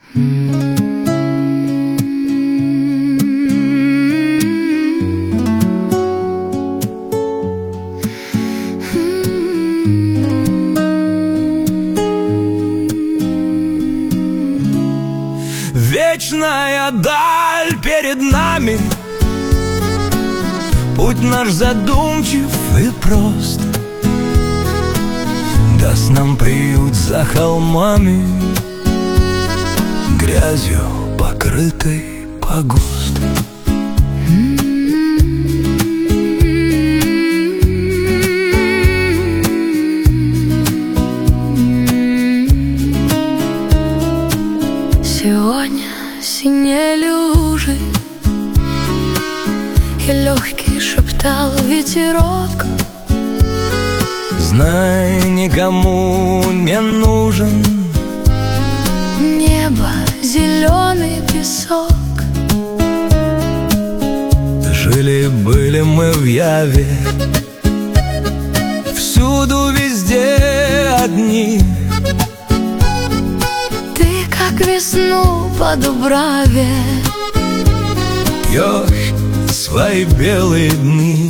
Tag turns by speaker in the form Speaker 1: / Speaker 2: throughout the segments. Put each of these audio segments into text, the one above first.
Speaker 1: Вечная даль перед нами, путь наш задумчив и прост, даст нам приют за холмами, грязью покрытой погост.
Speaker 2: Сегодня синие лужи, и легкий шептал ветерок:
Speaker 1: знай, никому не нужен
Speaker 2: небо, зеленый песок.
Speaker 1: Жили-были мы в яве, всюду, везде одни.
Speaker 2: Ты, как весну по дубраве,
Speaker 1: Пьешь свои белые дни.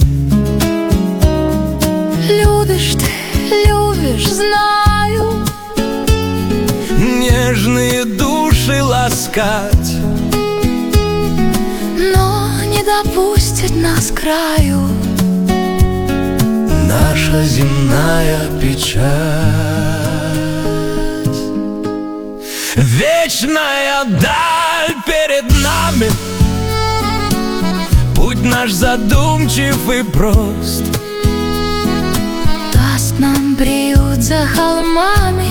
Speaker 2: любишь ты, любишь, знаю,
Speaker 1: Нежные души ласкать,
Speaker 2: но не допустит нас к краю
Speaker 1: наша земная печать. Вечная даль перед нами, путь наш задумчив и прост,
Speaker 2: даст нам приют за холмами,